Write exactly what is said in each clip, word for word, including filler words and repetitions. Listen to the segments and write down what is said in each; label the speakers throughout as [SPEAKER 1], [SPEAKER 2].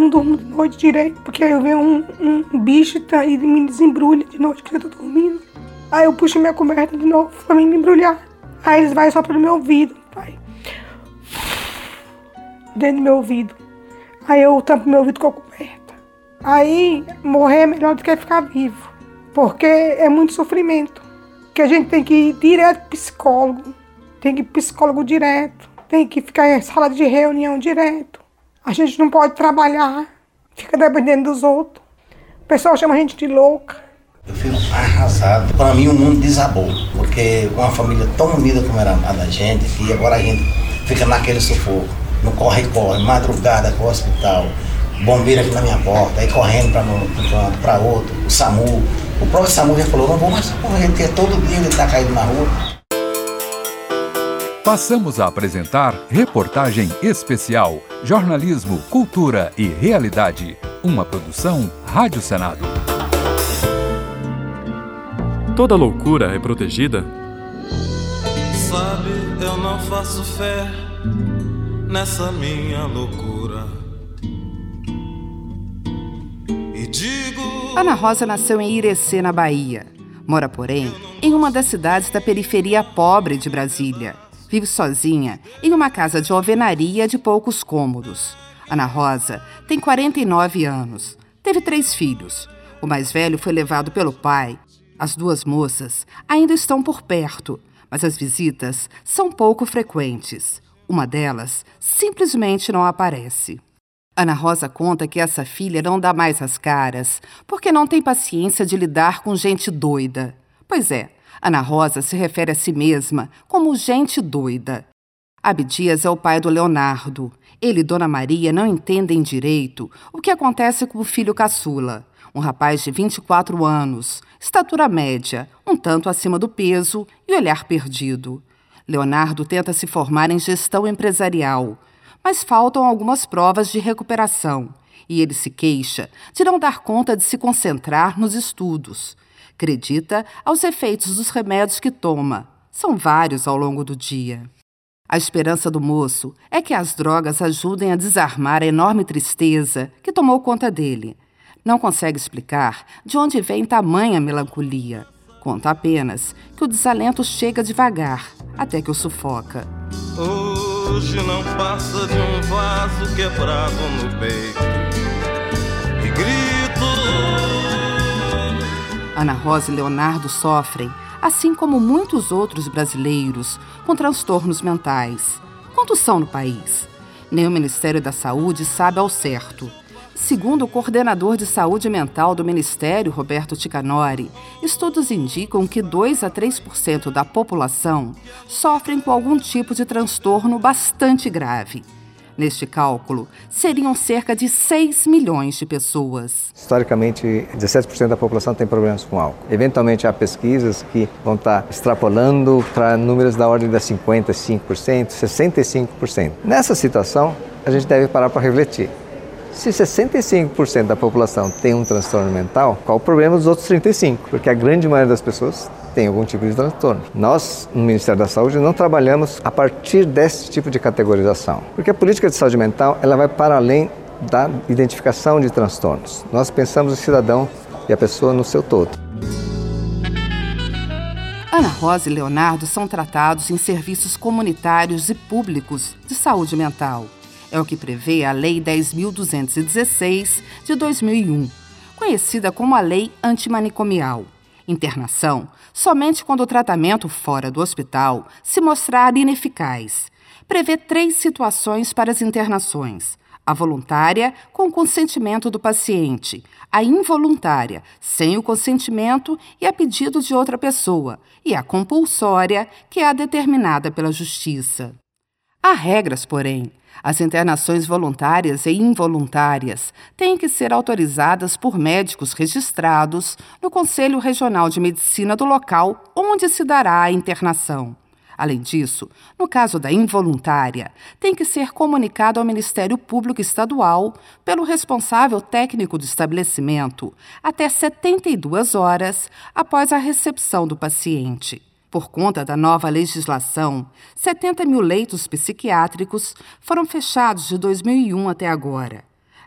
[SPEAKER 1] não durmo de noite direito, porque aí eu vejo um, um bicho tá, e me desembrulha de noite que eu tô dormindo. Aí eu puxo minha coberta de novo pra mim me embrulhar. Aí eles vão só pelo meu ouvido, pai. Dentro do meu ouvido. Aí eu tampo meu ouvido com a coberta. Aí morrer é melhor do que ficar vivo. Porque é muito sofrimento. Que a gente tem que ir direto pro psicólogo. Tem que ir pro psicólogo direto. Tem que ficar em sala de reunião direto. A gente não pode trabalhar. Fica dependendo dos outros. O pessoal chama a gente de louca.
[SPEAKER 2] Eu fico arrasado. Para mim o mundo desabou. Porque uma família tão unida como era a da gente, que agora a gente fica naquele sufoco. No corre-corre, madrugada com o hospital. Bombeiro aqui na minha porta, aí correndo para um canto, para outro. O SAMU. O próprio SAMU já falou, não vou mais correr, porque todo dia ele está caído na rua.
[SPEAKER 3] Passamos a apresentar Reportagem Especial, Jornalismo, Cultura e Realidade. Uma produção Rádio Senado.
[SPEAKER 4] Toda loucura é protegida?
[SPEAKER 5] Sabe, eu não faço fé nessa minha loucura. E digo...
[SPEAKER 6] Ana Rosa nasceu em Irecê, na Bahia. Mora, porém, em uma das cidades da periferia pobre de Brasília. Vive sozinha em uma casa de alvenaria de poucos cômodos. Ana Rosa tem quarenta e nove anos. Teve três filhos. O mais velho foi levado pelo pai. As duas moças ainda estão por perto, mas as visitas são pouco frequentes. Uma delas simplesmente não aparece. Ana Rosa conta que essa filha não dá mais as caras porque não tem paciência de lidar com gente doida. Pois é, Ana Rosa se refere a si mesma como gente doida. Abdias é o pai do Leonardo. Ele e Dona Maria não entendem direito o que acontece com o filho caçula. Um rapaz de vinte e quatro anos, estatura média, um tanto acima do peso e olhar perdido. Leonardo tenta se formar em gestão empresarial, mas faltam algumas provas de recuperação e ele se queixa de não dar conta de se concentrar nos estudos. Acredita aos efeitos dos remédios que toma. São vários ao longo do dia. A esperança do moço é que as drogas ajudem a desarmar a enorme tristeza que tomou conta dele. Não consegue explicar de onde vem tamanha melancolia. Conta apenas que o desalento chega devagar, até que o sufoca.
[SPEAKER 5] Hoje não passa de um vaso quebrado no peito e grito.
[SPEAKER 6] Ana Rosa e Leonardo sofrem, assim como muitos outros brasileiros, com transtornos mentais. Quantos são no país? Nem o Ministério da Saúde sabe ao certo. Segundo o coordenador de saúde mental do Ministério, Roberto Ticanori, estudos indicam que dois a três por cento da população sofrem com algum tipo de transtorno bastante grave. Neste cálculo, seriam cerca de seis milhões de pessoas.
[SPEAKER 7] Historicamente, dezessete por cento da população tem problemas com álcool. Eventualmente, há pesquisas que vão estar extrapolando para números da ordem de cinquenta e cinco por cento, sessenta e cinco por cento. Nessa situação, a gente deve parar para refletir. Se sessenta e cinco por cento da população tem um transtorno mental, qual o problema dos outros trinta e cinco por cento? Porque a grande maioria das pessoas tem algum tipo de transtorno. Nós, no Ministério da Saúde, não trabalhamos a partir desse tipo de categorização. Porque a política de saúde mental ela vai para além da identificação de transtornos. Nós pensamos o cidadão e a pessoa no seu todo.
[SPEAKER 6] Ana Rosa e Leonardo são tratados em serviços comunitários e públicos de saúde mental. É o que prevê a Lei dez mil duzentos e dezesseis, de dois mil e um, conhecida como a Lei Antimanicomial. Internação somente quando o tratamento fora do hospital se mostrar ineficaz. Prevê três situações para as internações: a voluntária, com o consentimento do paciente; a involuntária, sem o consentimento e a pedido de outra pessoa; e a compulsória, que é a determinada pela Justiça. Há regras, porém. As internações voluntárias e involuntárias têm que ser autorizadas por médicos registrados no Conselho Regional de Medicina do local onde se dará a internação. Além disso, no caso da involuntária, tem que ser comunicado ao Ministério Público Estadual pelo responsável técnico do estabelecimento até setenta e duas horas após a recepção do paciente. Por conta da nova legislação, setenta mil leitos psiquiátricos foram fechados de dois mil e um até agora.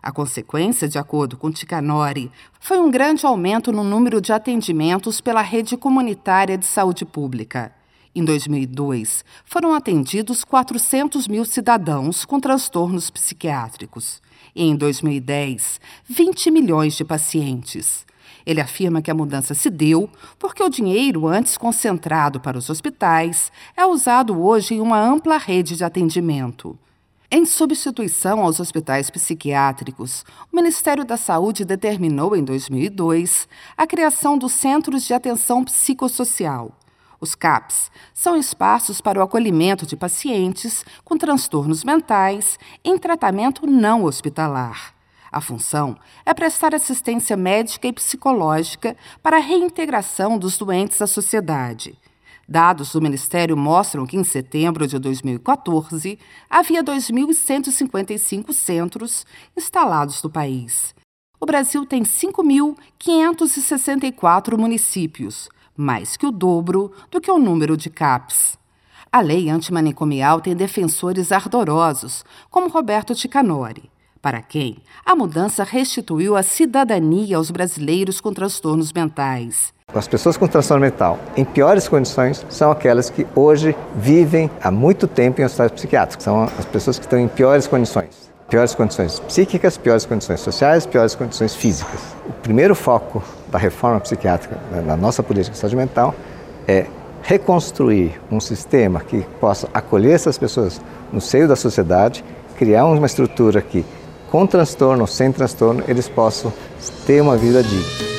[SPEAKER 6] A consequência, de acordo com Ticanori, foi um grande aumento no número de atendimentos pela rede comunitária de saúde pública. Em dois mil e dois, foram atendidos quatrocentos mil cidadãos com transtornos psiquiátricos. E em dois mil e dez, vinte milhões de pacientes. Ele afirma que a mudança se deu porque o dinheiro antes concentrado para os hospitais é usado hoje em uma ampla rede de atendimento. Em substituição aos hospitais psiquiátricos, o Ministério da Saúde determinou, em dois mil e dois, a criação dos Centros de Atenção Psicossocial. Os C A Ps são espaços para o acolhimento de pacientes com transtornos mentais em tratamento não hospitalar. A função é prestar assistência médica e psicológica para a reintegração dos doentes à sociedade. Dados do Ministério mostram que, em setembro de dois mil e quatorze, havia dois mil cento e cinquenta e cinco centros instalados no país. O Brasil tem cinco mil quinhentos e sessenta e quatro municípios, mais que o dobro do que o número de C A Ps. A lei antimanicomial tem defensores ardorosos, como Roberto Ticanori, para quem a mudança restituiu a cidadania aos brasileiros com transtornos mentais.
[SPEAKER 7] As pessoas com transtorno mental em piores condições são aquelas que hoje vivem há muito tempo em hospitais psiquiátricos. São as pessoas que estão em piores condições. Piores condições psíquicas, piores condições sociais, piores condições físicas. O primeiro foco da reforma psiquiátrica na nossa política de saúde mental é reconstruir um sistema que possa acolher essas pessoas no seio da sociedade, criar uma estrutura que, com transtorno ou sem transtorno, eles possam ter uma vida digna.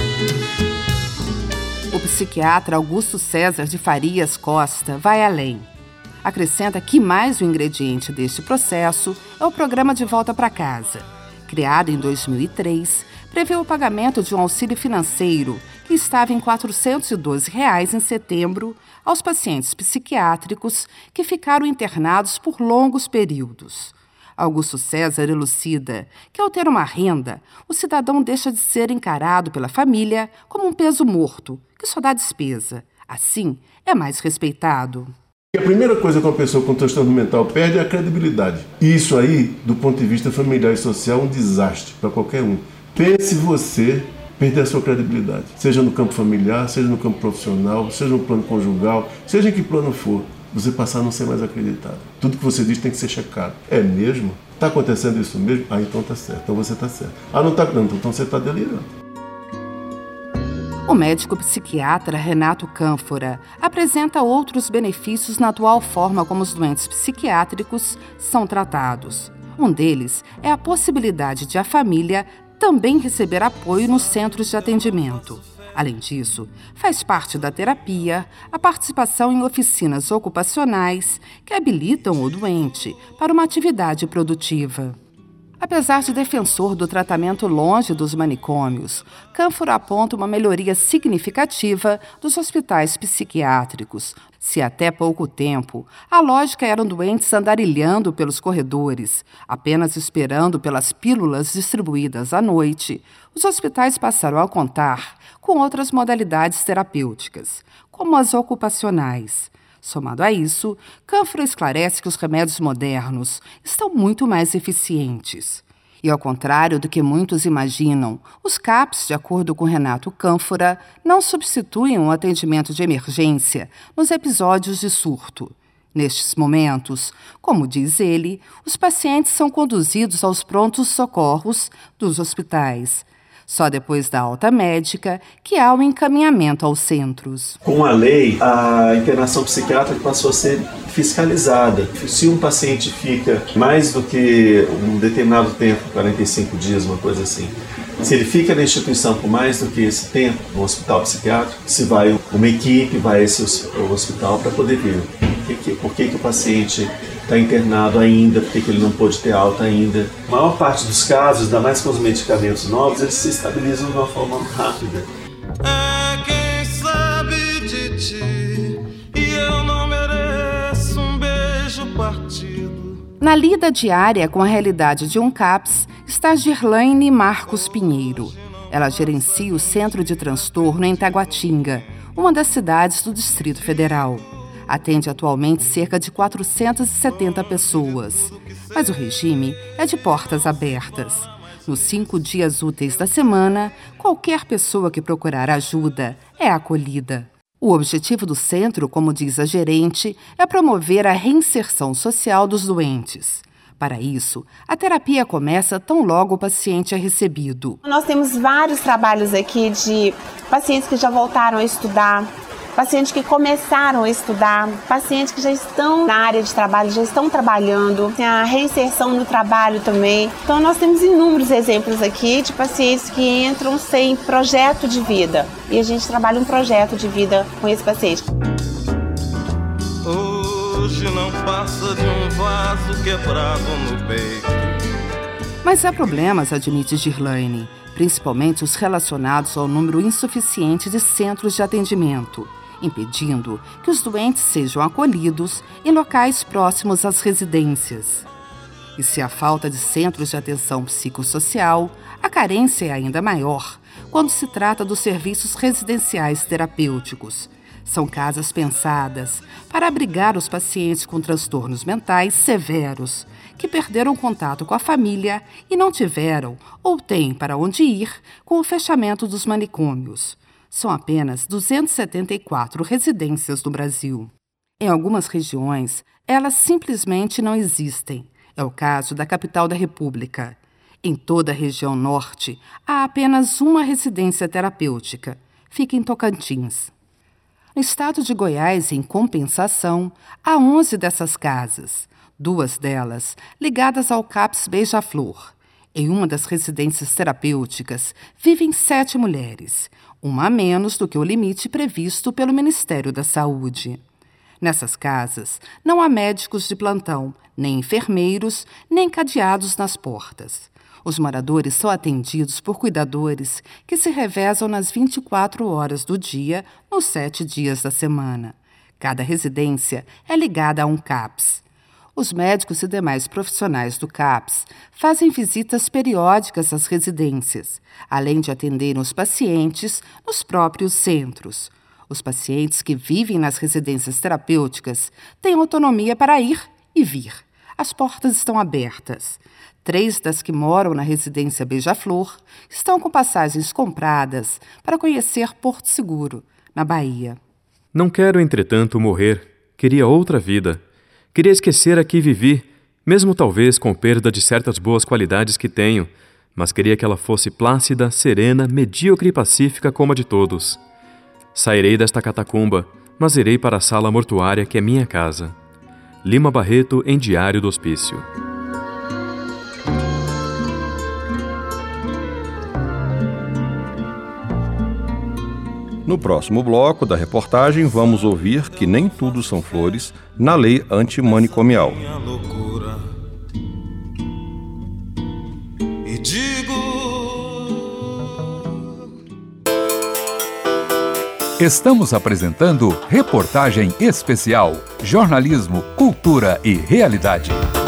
[SPEAKER 6] O psiquiatra Augusto César de Farias Costa vai além. Acrescenta que mais um ingrediente deste processo é o Programa de Volta para Casa. Criado em dois mil e três, prevê o pagamento de um auxílio financeiro que estava em quatrocentos e doze reais em setembro aos pacientes psiquiátricos que ficaram internados por longos períodos. Augusto César elucida que, ao ter uma renda, o cidadão deixa de ser encarado pela família como um peso morto, que só dá despesa. Assim, é mais respeitado.
[SPEAKER 8] A primeira coisa que uma pessoa com transtorno mental perde é a credibilidade. E isso aí, do ponto de vista familiar e social, é um desastre para qualquer um. Pense você perder a sua credibilidade, seja no campo familiar, seja no campo profissional, seja no plano conjugal, seja em que plano for. Você passar a não ser mais acreditado. Tudo que você diz tem que ser checado. É mesmo? Está acontecendo isso mesmo? Ah, então está certo. Então você está certo. Ah, não está? Não, então você está delirando.
[SPEAKER 6] O médico psiquiatra Renato Cânfora apresenta outros benefícios na atual forma como os doentes psiquiátricos são tratados. Um deles é a possibilidade de a família também receber apoio nos centros de atendimento. Além disso, faz parte da terapia a participação em oficinas ocupacionais que habilitam o doente para uma atividade produtiva. Apesar de defensor do tratamento longe dos manicômios, Cânfora aponta uma melhoria significativa dos hospitais psiquiátricos. Se até pouco tempo a lógica eram doentes andarilhando pelos corredores, apenas esperando pelas pílulas distribuídas à noite, os hospitais passaram a contar com outras modalidades terapêuticas, como as ocupacionais. Somado a isso, Cânfora esclarece que os remédios modernos estão muito mais eficientes. E, ao contrário do que muitos imaginam, os C A Ps, de acordo com Renato Cânfora, não substituem o atendimento de emergência nos episódios de surto. Nestes momentos, como diz ele, os pacientes são conduzidos aos prontos socorros dos hospitais. Só depois da alta médica que há o encaminhamento aos centros.
[SPEAKER 9] Com a lei, a internação psiquiátrica passou a ser fiscalizada. Se um paciente fica mais do que um determinado tempo, quarenta e cinco dias, uma coisa assim, se ele fica na instituição por mais do que esse tempo, no hospital psiquiátrico, se vai uma equipe, vai a esse hospital para poder ver por que, por que, que o paciente está internado ainda, por que, que ele não pôde ter alta ainda. A maior parte dos casos, ainda mais com os medicamentos novos, eles se estabilizam de uma forma rápida.
[SPEAKER 5] É quem sabe de ti, e eu não mereço um beijo partido.
[SPEAKER 6] Na lida diária com a realidade de um C A Ps está Girlaine Marcos Pinheiro. Ela gerencia o Centro de Transtorno em Taguatinga, uma das cidades do Distrito Federal. Atende atualmente cerca de quatrocentas e setenta pessoas. Mas o regime é de portas abertas. Nos cinco dias úteis da semana, qualquer pessoa que procurar ajuda é acolhida. O objetivo do centro, como diz a gerente, é promover a reinserção social dos doentes. Para isso, a terapia começa tão logo o paciente é recebido.
[SPEAKER 10] Nós temos vários trabalhos aqui de pacientes que já voltaram a estudar, pacientes que começaram a estudar, pacientes que já estão na área de trabalho, já estão trabalhando, tem a reinserção no trabalho também. Então nós temos inúmeros exemplos aqui de pacientes que entram sem projeto de vida e a gente trabalha um projeto de vida com esse paciente.
[SPEAKER 5] Hoje não passa de um vaso quebrado no peito.
[SPEAKER 6] Mas há problemas, admite Girlaine, principalmente os relacionados ao número insuficiente de centros de atendimento, impedindo que os doentes sejam acolhidos em locais próximos às residências. E se há falta de centros de atenção psicossocial, a carência é ainda maior quando se trata dos serviços residenciais terapêuticos. São casas pensadas para abrigar os pacientes com transtornos mentais severos, que perderam contato com a família e não tiveram ou têm para onde ir com o fechamento dos manicômios. São apenas duzentas e setenta e quatro residências no Brasil. Em algumas regiões, elas simplesmente não existem. É o caso da capital da República. Em toda a região norte, há apenas uma residência terapêutica. Fica em Tocantins. No estado de Goiás, em compensação, há onze dessas casas, duas delas ligadas ao CAPS Beija-Flor. Em uma das residências terapêuticas vivem sete mulheres, uma a menos do que o limite previsto pelo Ministério da Saúde. Nessas casas, não há médicos de plantão, nem enfermeiros, nem cadeados nas portas. Os moradores são atendidos por cuidadores que se revezam nas vinte e quatro horas do dia, nos sete dias da semana. Cada residência é ligada a um CAPS. Os médicos e demais profissionais do CAPS fazem visitas periódicas às residências, além de atenderem os pacientes nos próprios centros. Os pacientes que vivem nas residências terapêuticas têm autonomia para ir e vir. As portas estão abertas. Três das que moram na residência Beija-Flor estão com passagens compradas para conhecer Porto Seguro, na Bahia.
[SPEAKER 4] Não quero, entretanto, morrer. Queria outra vida. Queria esquecer a que vivi, mesmo talvez com perda de certas boas qualidades que tenho, mas queria que ela fosse plácida, serena, medíocre e pacífica como a de todos. Sairei desta catacumba, mas irei para a sala mortuária que é minha casa. Lima Barreto, em Diário do Hospício.
[SPEAKER 11] No próximo bloco da reportagem, vamos ouvir que nem tudo são flores na lei antimanicomial.
[SPEAKER 5] E digo...
[SPEAKER 3] Estamos apresentando Reportagem Especial, Jornalismo, Cultura e Realidade.